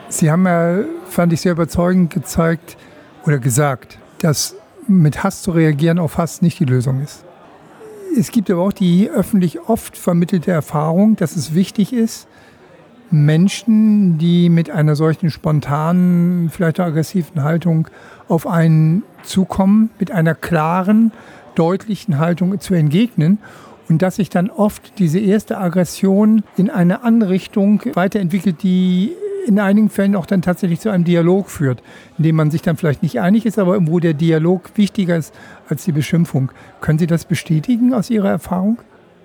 Sie haben ja, fand ich sehr überzeugend, gezeigt oder gesagt, dass mit Hass zu reagieren auf Hass nicht die Lösung ist. Es gibt aber auch die öffentlich oft vermittelte Erfahrung, dass es wichtig ist, Menschen, die mit einer solchen spontanen, vielleicht auch aggressiven Haltung auf einen zukommen, mit einer klaren, deutlichen Haltung zu entgegnen und dass sich dann oft diese erste Aggression in eine andere Richtung weiterentwickelt, die in einigen Fällen auch dann tatsächlich zu einem Dialog führt, in dem man sich dann vielleicht nicht einig ist, aber wo der Dialog wichtiger ist als die Beschimpfung. Können Sie das bestätigen aus Ihrer Erfahrung?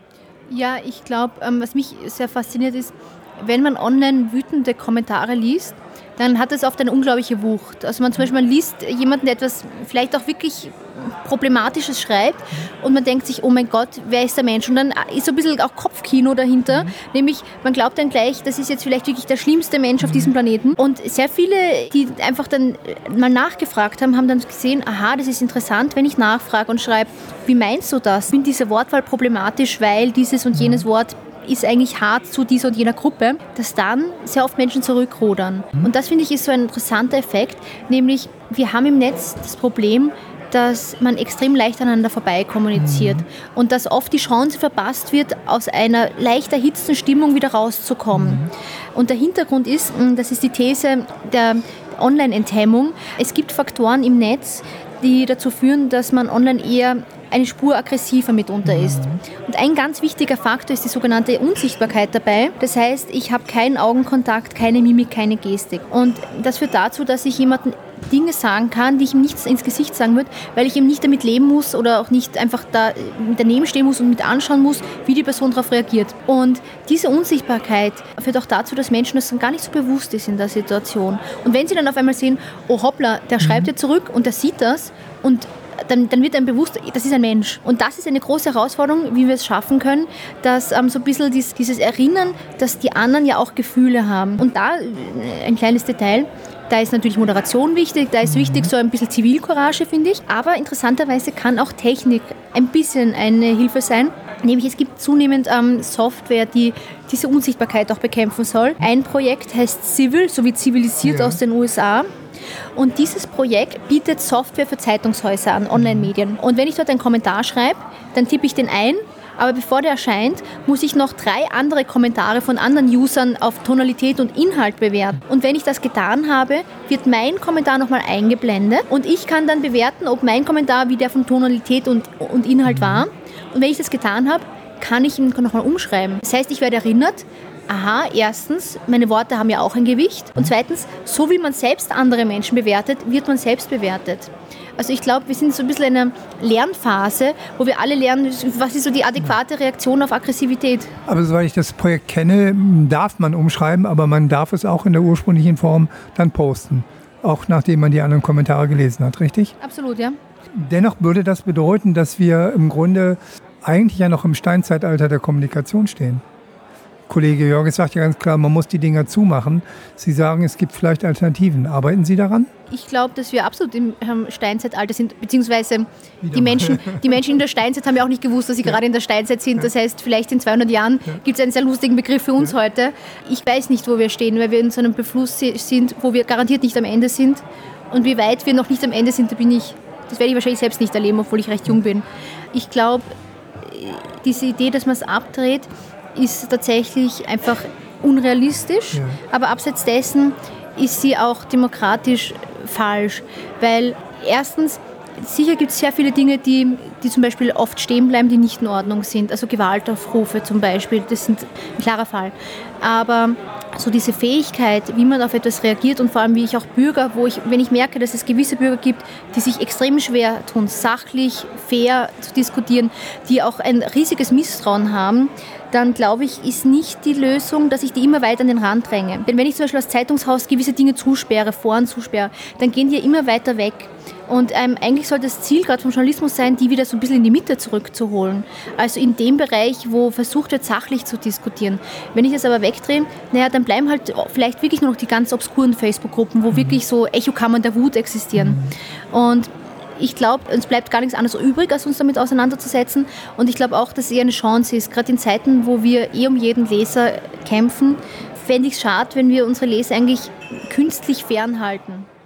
Ja, ich glaube, was mich sehr fasziniert ist, wenn man online wütende Kommentare liest, dann hat es oft eine unglaubliche Wucht. Also man zum Beispiel liest jemanden, der etwas vielleicht auch wirklich Problematisches schreibt und man denkt sich, oh mein Gott, wer ist der Mensch? Und dann ist so ein bisschen auch Kopfkino dahinter, nämlich man glaubt dann gleich, das ist jetzt vielleicht wirklich der schlimmste Mensch auf diesem Planeten. Und sehr viele, die einfach dann mal nachgefragt haben, haben dann gesehen, aha, das ist interessant, wenn ich nachfrage und schreibe, wie meinst du das? Ich finde diese Wortwahl problematisch, weil dieses und jenes Wort ist eigentlich hart zu dieser und jener Gruppe, dass dann sehr oft Menschen zurückrudern. Und das, finde ich, ist so ein interessanter Effekt, nämlich wir haben im Netz das Problem, dass man extrem leicht aneinander vorbei kommuniziert und dass oft die Chance verpasst wird, aus einer leicht erhitzten Stimmung wieder rauszukommen. Und der Hintergrund ist, das ist die These der Online-Enthemmung, es gibt Faktoren im Netz, die dazu führen, dass man online eher eine Spur aggressiver mitunter ist. Und ein ganz wichtiger Faktor ist die sogenannte Unsichtbarkeit dabei. Das heißt, ich habe keinen Augenkontakt, keine Mimik, keine Gestik. Und das führt dazu, dass ich jemandem Dinge sagen kann, die ich ihm nicht ins Gesicht sagen würde, weil ich eben nicht damit leben muss oder auch nicht einfach da daneben stehen muss und mit anschauen muss, wie die Person darauf reagiert. Und diese Unsichtbarkeit führt auch dazu, dass Menschen das gar nicht so bewusst ist in der Situation. Und wenn sie dann auf einmal sehen, oh hoppla, der schreibt ja zurück und der sieht das und dann wird einem bewusst, das ist ein Mensch. Und das ist eine große Herausforderung, wie wir es schaffen können, dass so ein bisschen dieses Erinnern, dass die anderen ja auch Gefühle haben. Und da ein kleines Detail, da ist natürlich Moderation wichtig, da ist wichtig so ein bisschen Zivilcourage, finde ich. Aber interessanterweise kann auch Technik ein bisschen eine Hilfe sein. Nämlich es gibt zunehmend Software, die diese Unsichtbarkeit auch bekämpfen soll. Ein Projekt heißt Civil, so wie zivilisiert aus den USA. Und dieses Projekt bietet Software für Zeitungshäuser an, Online-Medien. Und wenn ich dort einen Kommentar schreibe, dann tippe ich den ein, aber bevor der erscheint, muss ich noch 3 andere Kommentare von anderen Usern auf Tonalität und Inhalt bewerten. Und wenn ich das getan habe, wird mein Kommentar nochmal eingeblendet und ich kann dann bewerten, ob mein Kommentar wie der von Tonalität und Inhalt war. Und wenn ich das getan habe, kann ich ihn nochmal umschreiben. Das heißt, ich werde erinnert, aha, erstens, meine Worte haben ja auch ein Gewicht. Und zweitens, so wie man selbst andere Menschen bewertet, wird man selbst bewertet. Also ich glaube, wir sind so ein bisschen in einer Lernphase, wo wir alle lernen, was ist so die adäquate Reaktion auf Aggressivität. Aber soweit ich das Projekt kenne, darf man umschreiben, aber man darf es auch in der ursprünglichen Form dann posten. Auch nachdem man die anderen Kommentare gelesen hat, richtig? Absolut, ja. Dennoch würde das bedeuten, dass wir im Grunde eigentlich ja noch im Steinzeitalter der Kommunikation stehen. Kollege Jörges sagt ja ganz klar, man muss die Dinger zumachen. Sie sagen, es gibt vielleicht Alternativen. Arbeiten Sie daran? Ich glaube, dass wir absolut im Steinzeitalter sind, beziehungsweise die Menschen in der Steinzeit haben ja auch nicht gewusst, dass sie gerade in der Steinzeit sind. Das heißt, vielleicht in 200 Jahren gibt es einen sehr lustigen Begriff für uns heute. Ich weiß nicht, wo wir stehen, weil wir in so einem Befluss sind, wo wir garantiert nicht am Ende sind. Und wie weit wir noch nicht am Ende sind, das werde ich wahrscheinlich selbst nicht erleben, obwohl ich recht jung bin. Ich glaube, diese Idee, dass man es abdreht, ist tatsächlich einfach unrealistisch, aber abseits dessen ist sie auch demokratisch falsch, weil erstens, sicher gibt es sehr viele Dinge, die zum Beispiel oft stehen bleiben, die nicht in Ordnung sind, also Gewaltaufrufe zum Beispiel, das sind ein klarer Fall, aber so diese Fähigkeit, wie man auf etwas reagiert und vor allem wie ich auch Bürger, wenn ich merke, dass es gewisse Bürger gibt, die sich extrem schwer tun, sachlich, fair zu diskutieren, die auch ein riesiges Misstrauen haben, dann glaube ich, ist nicht die Lösung, dass ich die immer weiter an den Rand dränge. Denn wenn ich zum Beispiel als Zeitungshaus gewisse Dinge zusperre, Foren zusperre, dann gehen die ja immer weiter weg. Und eigentlich sollte das Ziel gerade vom Journalismus sein, die wieder so ein bisschen in die Mitte zurückzuholen. Also in dem Bereich, wo versucht wird, sachlich zu diskutieren. Wenn ich das aber wegdrehe, dann bleiben halt vielleicht wirklich nur noch die ganz obskuren Facebook-Gruppen, wo wirklich so Echokammern der Wut existieren. Und ich glaube, uns bleibt gar nichts anderes übrig, als uns damit auseinanderzusetzen. Und ich glaube auch, dass es eher eine Chance ist, gerade in Zeiten, wo wir um jeden Leser kämpfen, fände ich es schade, wenn wir unsere Leser eigentlich künstlich fernhalten.